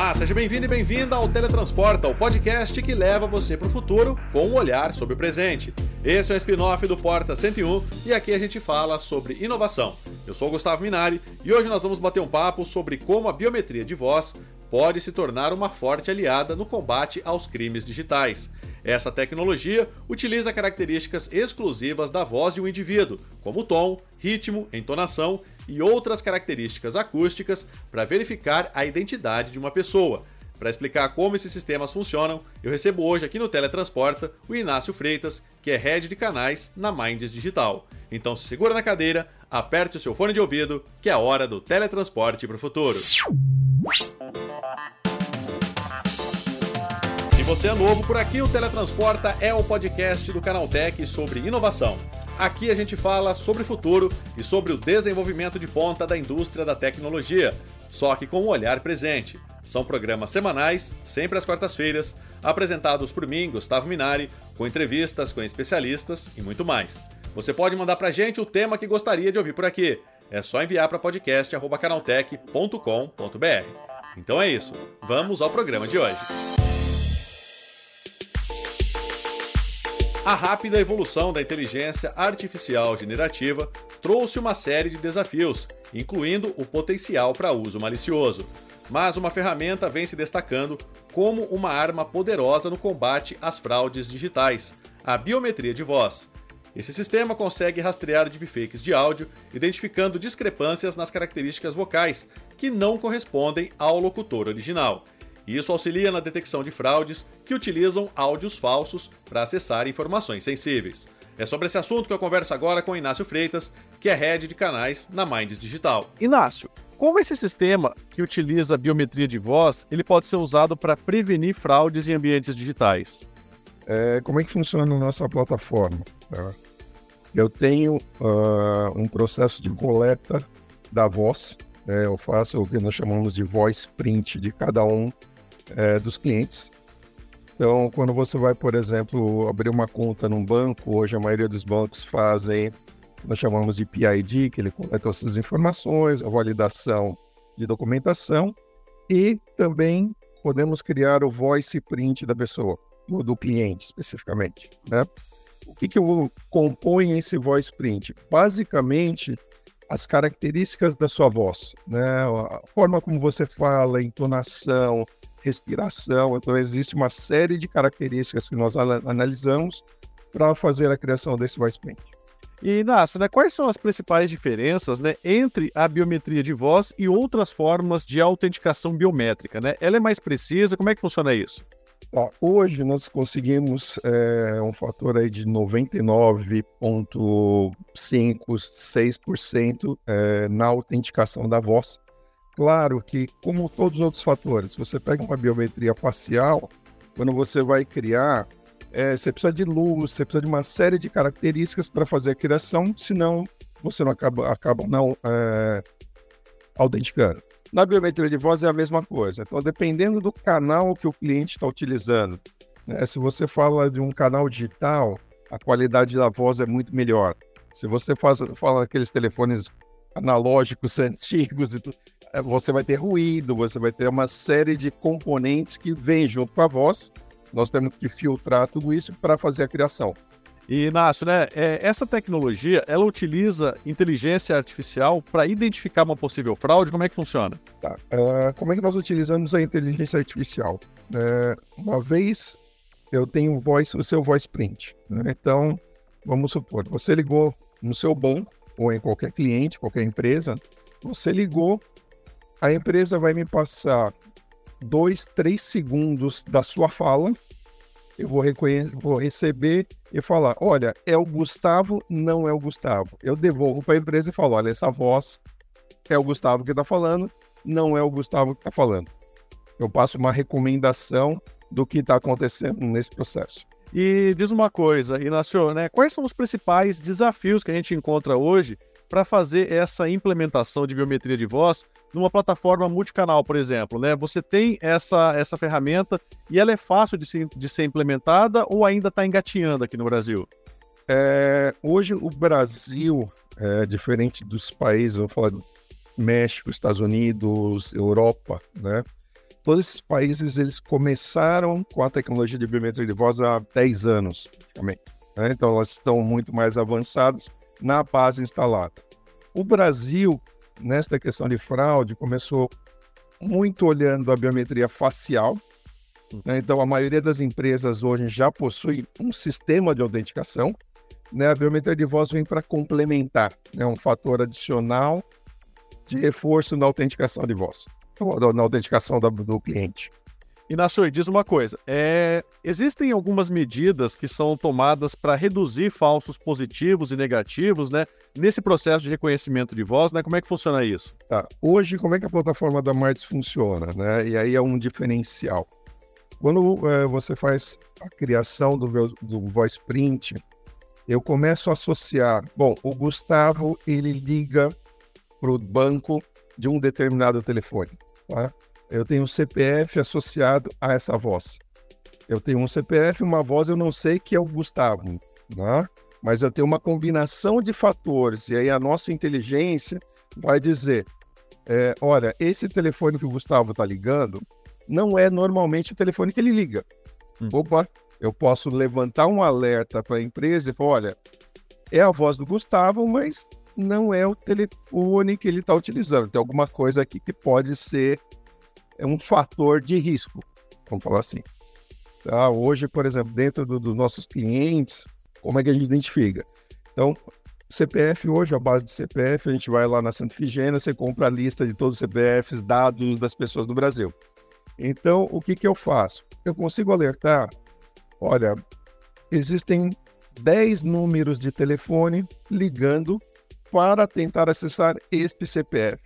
Olá, seja bem-vindo e bem-vinda ao Teletransporta, o podcast que leva você para o futuro com um olhar sobre o presente. Esse é o spin-off do Porta 101 e aqui a gente fala sobre inovação. Eu sou o Gustavo Minari e hoje nós vamos bater um papo sobre como a biometria de voz pode se tornar uma forte aliada no combate aos crimes digitais. Essa tecnologia utiliza características exclusivas da voz de um indivíduo, como tom, ritmo, entonação e outras características acústicas para verificar a identidade de uma pessoa. Para explicar como esses sistemas funcionam, eu recebo hoje aqui no Teletransporta o Inácio Freitas, que é Head de Canais na Minds Digital. Então se segura na cadeira, aperte o seu fone de ouvido, que é a hora do teletransporte para o futuro. Se você é novo por aqui, o Teletransporta é o podcast do Canaltech sobre inovação. Aqui a gente fala sobre o futuro e sobre o desenvolvimento de ponta da indústria da tecnologia, só que com um olhar presente. São programas semanais, sempre às quartas-feiras, apresentados por mim, Gustavo Minari, com entrevistas com especialistas e muito mais. Você pode mandar pra gente o tema que gostaria de ouvir por aqui. É só enviar para podcast@canaltech.com.br. Então é isso, vamos ao programa de hoje. A rápida evolução da inteligência artificial generativa trouxe uma série de desafios, incluindo o potencial para uso malicioso. Mas uma ferramenta vem se destacando como uma arma poderosa no combate às fraudes digitais, a biometria de voz. Esse sistema consegue rastrear deepfakes de áudio, identificando discrepâncias nas características vocais que não correspondem ao locutor original. Isso auxilia na detecção de fraudes que utilizam áudios falsos para acessar informações sensíveis. É sobre esse assunto que eu converso agora com Inácio Freitas, que é Head de Canais na Minds Digital. Inácio, como esse sistema que utiliza a biometria de voz, ele pode ser usado para prevenir fraudes em ambientes digitais? Como é que funciona a nossa plataforma? Eu tenho um processo de coleta da voz. Eu faço o que nós chamamos de voice print de cada um dos clientes. Então, quando você vai, por exemplo, abrir uma conta num banco, hoje a maioria dos bancos fazem, nós chamamos de PID, que ele coleta essas informações, a validação de documentação, e também podemos criar o voice print da pessoa, do cliente especificamente, né? O que eu componho esse voice print? Basicamente, as características da sua voz, né? A forma como você fala, entonação, respiração. Então, existe uma série de características que nós analisamos para fazer a criação desse voice print. E, Inácio, quais são as principais diferenças, entre a biometria de voz e outras formas de autenticação biométrica, Ela é mais precisa? Como é que funciona isso? Hoje nós conseguimos um fator aí de 99,56% na autenticação da voz. Claro que, como todos os outros fatores, se você pega uma biometria facial, quando você vai criar, você precisa de luz, você precisa de uma série de características para fazer a criação, senão você não acaba não autenticando. Na biometria de voz é a mesma coisa. Então, dependendo do canal que o cliente está utilizando, se você fala de um canal digital, a qualidade da voz é muito melhor. Se você fala aqueles telefones analógicos antigos, você vai ter ruído, você vai ter uma série de componentes que vêm junto com a voz. Nós temos que filtrar tudo isso para fazer a criação. E, Inácio, essa tecnologia, ela utiliza inteligência artificial para identificar uma possível fraude? Como é que funciona? Como é que nós utilizamos a inteligência artificial? Uma vez eu tenho o seu voice print, Então, vamos supor, você ligou no seu banco ou em qualquer cliente, qualquer empresa, você ligou, a empresa vai me passar 2, 3 segundos da sua fala. Eu vou receber e falar, olha, é o Gustavo, não é o Gustavo. Eu devolvo para a empresa e falo, olha, essa voz é o Gustavo que está falando, não é o Gustavo que está falando. Eu passo uma recomendação do que está acontecendo nesse processo. E diz uma coisa, Inácio, quais são os principais desafios que a gente encontra hoje para fazer essa implementação de biometria de voz numa plataforma multicanal, por exemplo, Você tem essa ferramenta e ela é fácil de ser implementada ou ainda está engatinhando aqui no Brasil? Hoje o Brasil, diferente dos países, vou falar do México, Estados Unidos, Europa, todos esses países eles começaram com a tecnologia de biometria de voz há 10 anos também, né? Então, elas estão muito mais avançadas na base instalada. O Brasil, nesta questão de fraude, começou muito olhando a biometria facial, né? Então, a maioria das empresas hoje já possui um sistema de autenticação, né? A biometria de voz vem para complementar, né? Um fator adicional de reforço na autenticação de voz, na autenticação do cliente. Inácio, diz uma coisa, existem algumas medidas que são tomadas para reduzir falsos positivos e negativos, né, nesse processo de reconhecimento de voz, né? Como é que funciona isso? Tá. Hoje, como é que a plataforma da Martins funciona, né? E aí é um diferencial. Quando você faz a criação do voice print, eu começo a associar, bom, o Gustavo, ele liga para o banco de um determinado telefone, tá? Eu tenho um CPF associado a essa voz. Eu tenho um CPF, uma voz, eu não sei que é o Gustavo, né? Mas eu tenho uma combinação de fatores, e aí a nossa inteligência vai dizer, olha, esse telefone que o Gustavo está ligando não é normalmente o telefone que ele liga. Opa, eu posso levantar um alerta para a empresa e falar, olha, é a voz do Gustavo, mas não é o telefone que ele está utilizando. Tem alguma coisa aqui que pode ser um fator de risco, vamos falar assim. Tá? Hoje, por exemplo, dentro dos nossos clientes, como é que a gente identifica? Então, CPF hoje, a base de CPF, a gente vai lá na Santa Efigênia, você compra a lista de todos os CPFs, dados das pessoas do Brasil. Então, o que eu faço? Eu consigo alertar, olha, existem 10 números de telefone ligando para tentar acessar este CPF.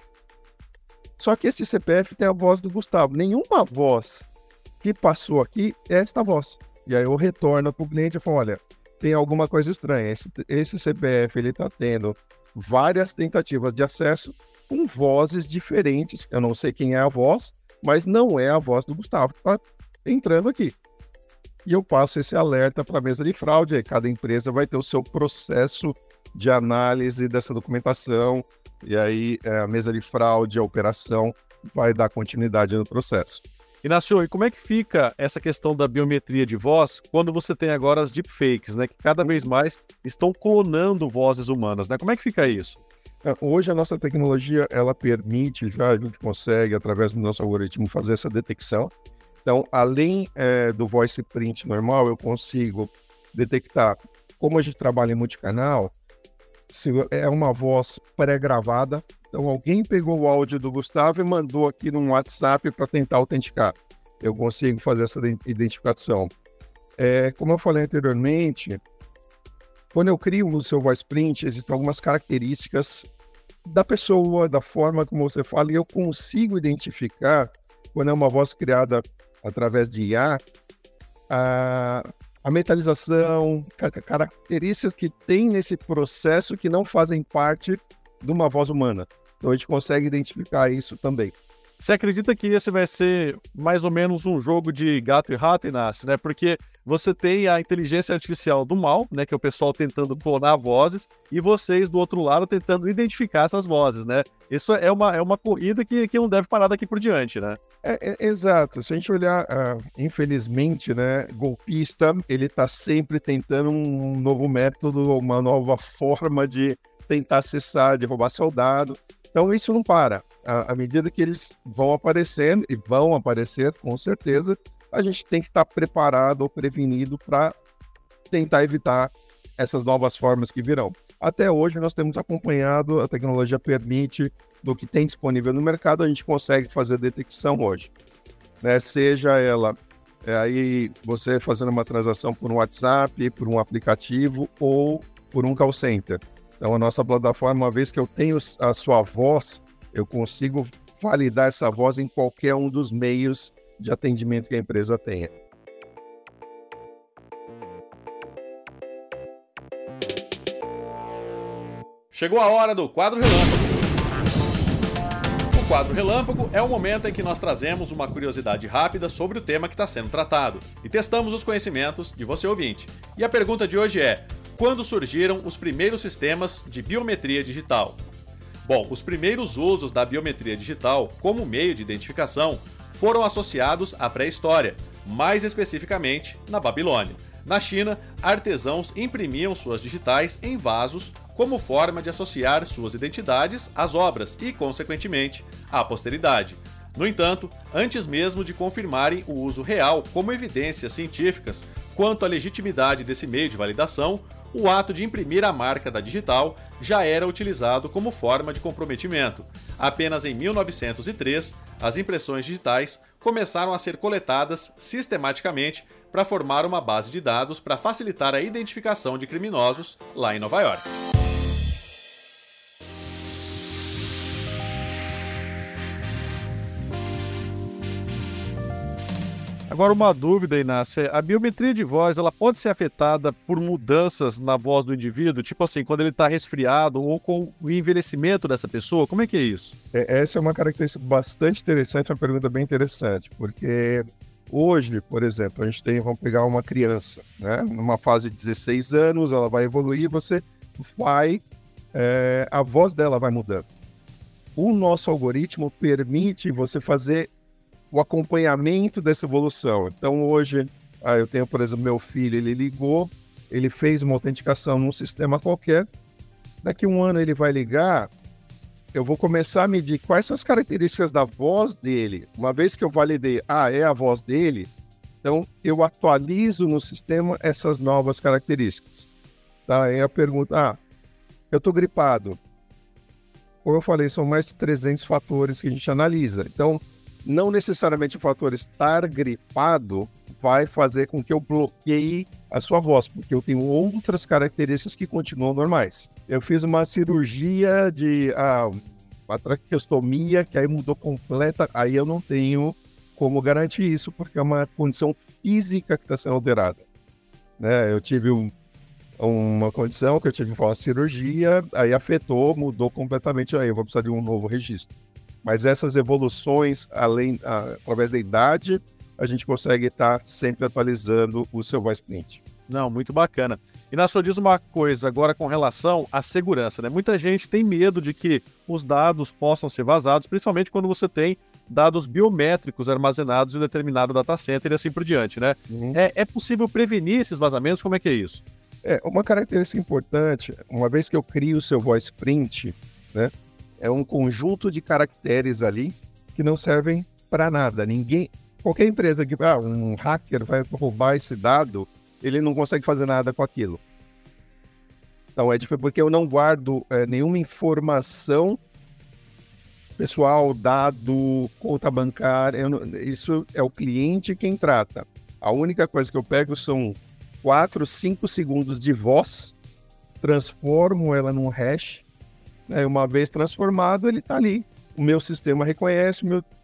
Só que esse CPF tem a voz do Gustavo. Nenhuma voz que passou aqui é esta voz. E aí eu retorno para o cliente e falo, olha, tem alguma coisa estranha. Esse CPF ele está tendo várias tentativas de acesso com vozes diferentes. Eu não sei quem é a voz, mas não é a voz do Gustavo que está entrando aqui. E eu passo esse alerta para a mesa de fraude. Aí cada empresa vai ter o seu processo de análise dessa documentação. E aí a mesa de fraude, a operação, vai dar continuidade no processo. Inácio, e como é que fica essa questão da biometria de voz quando você tem agora as deepfakes, né? Que cada vez mais estão clonando vozes humanas, né? Como é que fica isso? Hoje a nossa tecnologia, ela permite, já a gente consegue, através do nosso algoritmo, fazer essa detecção. Então, além do voice print normal, eu consigo detectar, como a gente trabalha em multicanal, se é uma voz pré-gravada, então alguém pegou o áudio do Gustavo e mandou aqui no WhatsApp para tentar autenticar. Eu consigo fazer essa identificação. Como eu falei anteriormente, quando eu crio o seu voice print, existem algumas características da pessoa, da forma como você fala, e eu consigo identificar, quando é uma voz criada através de IA, a metalização, características que tem nesse processo que não fazem parte de uma voz humana. Então a gente consegue identificar isso também. Você acredita que esse vai ser mais ou menos um jogo de gato e rato, Inácio, né? Porque você tem a inteligência artificial do mal, né? Que é o pessoal tentando clonar vozes, e vocês do outro lado tentando identificar essas vozes, né? Isso é uma corrida que não deve parar daqui por diante, né? Exato. Se a gente olhar, infelizmente, né? Golpista, ele está sempre tentando um novo método, uma nova forma de tentar acessar, de roubar seu dado. Então isso não para. À medida que eles vão aparecendo, e vão aparecer com certeza, a gente tem que estar preparado ou prevenido para tentar evitar essas novas formas que virão. Até hoje nós temos acompanhado, a tecnologia permite, do que tem disponível no mercado, a gente consegue fazer detecção hoje. Né? Seja ela aí você fazendo uma transação por um WhatsApp, por um aplicativo ou por um call center. Então, a nossa plataforma, uma vez que eu tenho a sua voz, eu consigo validar essa voz em qualquer um dos meios de atendimento que a empresa tenha. Chegou a hora do Quadro Relâmpago. O Quadro Relâmpago é o momento em que nós trazemos uma curiosidade rápida sobre o tema que está sendo tratado e testamos os conhecimentos de você ouvinte. E a pergunta de hoje é: quando surgiram os primeiros sistemas de biometria digital? Bom, os primeiros usos da biometria digital como meio de identificação foram associados à pré-história, mais especificamente na Babilônia. Na China, artesãos imprimiam suas digitais em vasos como forma de associar suas identidades às obras e, consequentemente, à posteridade. No entanto, antes mesmo de confirmarem o uso real como evidências científicas quanto à legitimidade desse meio de validação, o ato de imprimir a marca da digital já era utilizado como forma de comprometimento. Apenas em 1903, as impressões digitais começaram a ser coletadas sistematicamente para formar uma base de dados para facilitar a identificação de criminosos lá em Nova York. Agora, uma dúvida, Inácio, a biometria de voz, ela pode ser afetada por mudanças na voz do indivíduo? Tipo assim, quando ele está resfriado ou com o envelhecimento dessa pessoa? Como é que é isso? Essa é uma característica bastante interessante, uma pergunta bem interessante, porque hoje, por exemplo, a gente tem, vamos pegar uma criança, né? Numa fase de 16 anos, ela vai evoluir, a voz dela vai mudando. O nosso algoritmo permite você fazer o acompanhamento dessa evolução. Então hoje, eu tenho, por exemplo, meu filho, ele ligou, ele fez uma autenticação num sistema qualquer, daqui a um ano ele vai ligar, eu vou começar a medir quais são as características da voz dele. Uma vez que eu validei, é a voz dele, então eu atualizo no sistema essas novas características. Tá? Aí a pergunta, eu estou gripado. Como eu falei, são mais de 300 fatores que a gente analisa. Então, não necessariamente o fator estar gripado vai fazer com que eu bloqueie a sua voz, porque eu tenho outras características que continuam normais. Eu fiz uma cirurgia de uma traqueostomia, que aí mudou completa, aí eu não tenho como garantir isso, porque é uma condição física que está sendo alterada. Né? Eu tive uma condição que eu tive que fazer uma cirurgia, aí afetou, mudou completamente, aí eu vou precisar de um novo registro. Mas essas evoluções, através da idade, a gente consegue estar sempre atualizando o seu voiceprint. Não, muito bacana. Inácio, diz uma coisa agora com relação à segurança, né? Muita gente tem medo de que os dados possam ser vazados, principalmente quando você tem dados biométricos armazenados em um determinado data center e assim por diante, né? É possível prevenir esses vazamentos? Como é que é isso? Uma característica importante, uma vez que eu crio o seu voiceprint, né? É um conjunto de caracteres ali que não servem para nada. Qualquer empresa que um hacker vai roubar esse dado, ele não consegue fazer nada com aquilo. Então é diferente porque eu não guardo nenhuma informação pessoal, dado, conta bancária. Isso é o cliente quem trata. A única coisa que eu pego são 4, 5 segundos de voz, transformo ela num hash. Uma vez transformado, ele está ali. O meu sistema reconhece,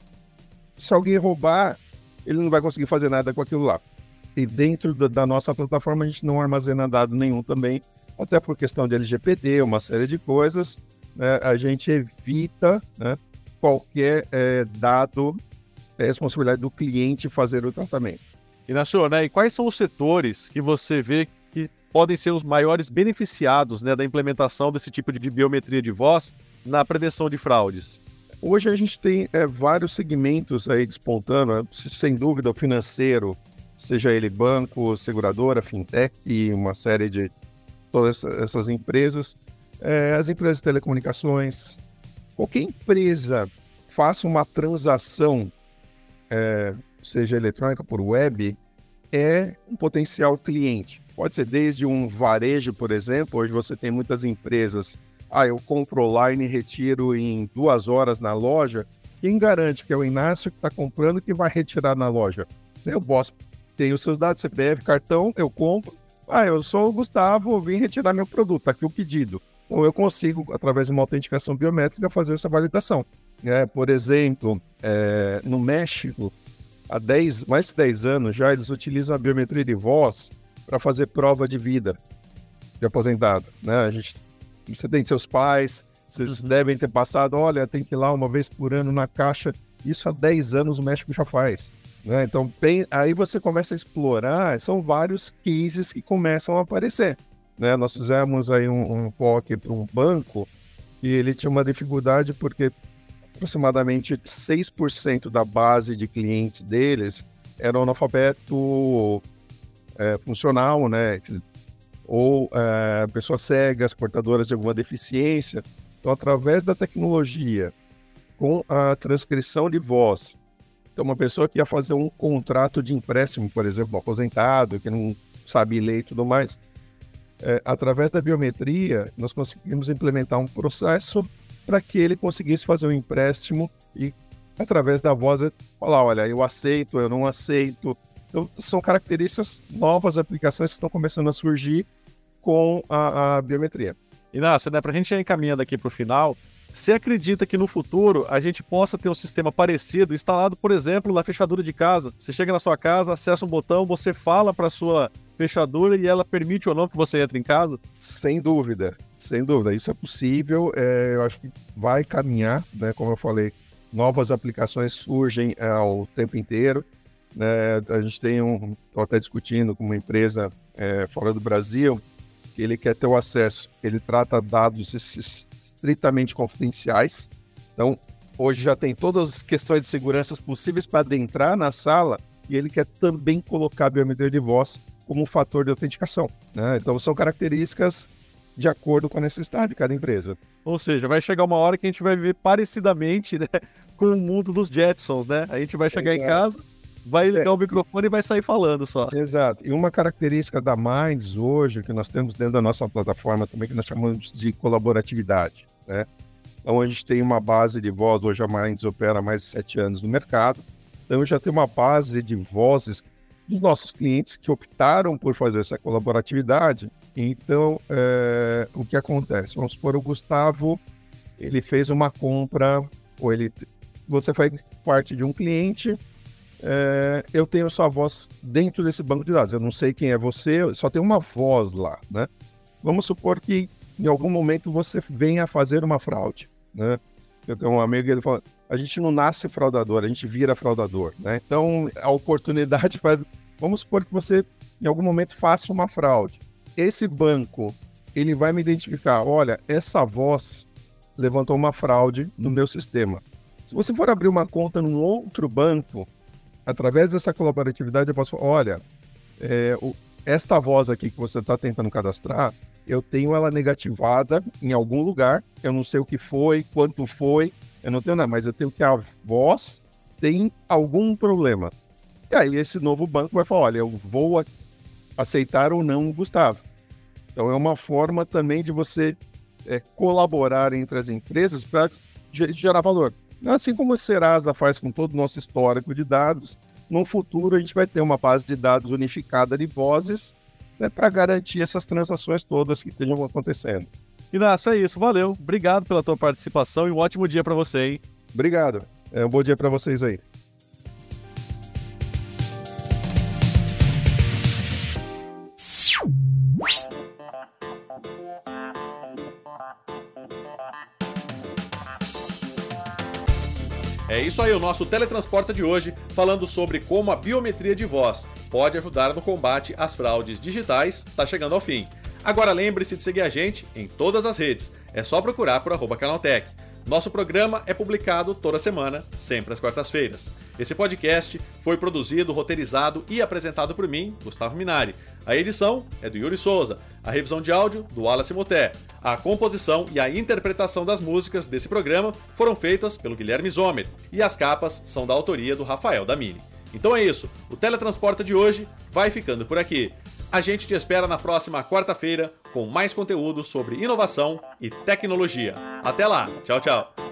se alguém roubar, ele não vai conseguir fazer nada com aquilo lá. E dentro da nossa plataforma, a gente não armazena dado nenhum também, até por questão de LGPD, uma série de coisas, né? A gente evita, né, qualquer dado, responsabilidade do cliente fazer o tratamento. Inácio, né, e quais são os setores que você vê que podem ser os maiores beneficiados, né, da implementação desse tipo de biometria de voz na prevenção de fraudes? Hoje a gente tem vários segmentos aí despontando, sem dúvida o financeiro, seja ele banco, seguradora, fintech e uma série de todas essas empresas, as empresas de telecomunicações, qualquer empresa faça uma transação, seja eletrônica por web, é um potencial cliente. Pode ser desde um varejo, por exemplo. Hoje você tem muitas empresas. Eu compro online e retiro em 2 horas na loja. Quem garante que é o Inácio que está comprando que vai retirar na loja? Eu tenho os seus dados, CPF, cartão, eu compro. Eu sou o Gustavo, vim retirar meu produto, está aqui o pedido. Então eu consigo, através de uma autenticação biométrica, fazer essa validação. Por exemplo, no México, há mais de 10 anos já, eles utilizam a biometria de voz para fazer prova de vida de aposentado, né? Você tem seus pais, vocês devem ter passado, olha, tem que ir lá uma vez por ano na caixa. Isso há 10 anos o México já faz, né? Então, aí você começa a explorar, são vários cases que começam a aparecer, né? Nós fizemos aí um POC para um banco e ele tinha uma dificuldade porque aproximadamente 6% da base de clientes deles era analfabeto funcional, né? Ou pessoas cegas, portadoras de alguma deficiência. Então, através da tecnologia, com a transcrição de voz, então uma pessoa que ia fazer um contrato de empréstimo, por exemplo, um aposentado, que não sabe ler e tudo mais, através da biometria, nós conseguimos implementar um processo para que ele conseguisse fazer um empréstimo e, através da voz, falar, olha, eu aceito, eu não aceito. Então, são características novas, aplicações que estão começando a surgir com a biometria. Inácio, né, para a gente ir encaminhando aqui para o final, você acredita que no futuro a gente possa ter um sistema parecido instalado, por exemplo, na fechadura de casa? Você chega na sua casa, acessa um botão, você fala para a sua fechadura e ela permite ou não que você entre em casa? Sem dúvida, isso é possível. Eu acho que vai caminhar, né? Como eu falei, novas aplicações surgem ao tempo inteiro. A gente estou até discutindo com uma empresa fora do Brasil, que ele quer ter o acesso, ele trata dados estritamente confidenciais. Então, hoje já tem todas as questões de segurança possíveis para adentrar na sala e ele quer também colocar a biometria de voz como um fator de autenticação, né? Então, são características de acordo com a necessidade de cada empresa. Ou seja, vai chegar uma hora que a gente vai viver parecidamente, né, com o mundo dos Jetsons, né? A gente vai chegar em casa, vai ligar o microfone e vai sair falando só. Exato. E uma característica da Minds hoje, que nós temos dentro da nossa plataforma também, que nós chamamos de colaboratividade, né? Então, a gente tem uma base de voz, hoje a Minds opera há mais de 7 anos no mercado, então já tem uma base de vozes dos nossos clientes que optaram por fazer essa colaboratividade. Então, o que acontece? Vamos supor, o Gustavo, ele fez uma compra, ou você faz parte de um cliente, eu tenho sua voz dentro desse banco de dados, eu não sei quem é você, só tem uma voz lá, né? Vamos supor que em algum momento você venha a fazer uma fraude, né? Eu tenho um amigo que ele fala, a gente não nasce fraudador, a gente vira fraudador, né? Então, a oportunidade faz... Vamos supor que você, em algum momento, faça uma fraude. Esse banco, ele vai me identificar, olha, essa voz levantou uma fraude no meu sistema. Se você for abrir uma conta num outro banco, através dessa colaboratividade, eu posso falar, olha, esta voz aqui que você está tentando cadastrar, eu tenho ela negativada em algum lugar, eu não sei o que foi, quanto foi, eu não tenho nada, mas eu tenho que a voz tem algum problema. E aí esse novo banco vai falar, olha, eu vou aceitar ou não o Gustavo. Então é uma forma também de você colaborar entre as empresas para gerar valor. Assim como o Serasa faz com todo o nosso histórico de dados, no futuro a gente vai ter uma base de dados unificada de vozes, né, para garantir essas transações todas que estejam acontecendo. Inácio, é isso. Valeu. Obrigado pela tua participação e um ótimo dia para você, hein? Obrigado. Um bom dia para vocês aí. É isso aí, o nosso Teletransporta de hoje, falando sobre como a biometria de voz pode ajudar no combate às fraudes digitais, está chegando ao fim. Agora lembre-se de seguir a gente em todas as redes, é só procurar por @Canaltech. Nosso programa é publicado toda semana, sempre às quartas-feiras. Esse podcast foi produzido, roteirizado e apresentado por mim, Gustavo Minari. A edição é do Yuri Souza, a revisão de áudio do Wallace Moté. A composição e a interpretação das músicas desse programa foram feitas pelo Guilherme Zomer e as capas são da autoria do Rafael Damini. Então é isso, o Teletransporta de hoje vai ficando por aqui. A gente te espera na próxima quarta-feira com mais conteúdo sobre inovação e tecnologia. Até lá, tchau, tchau!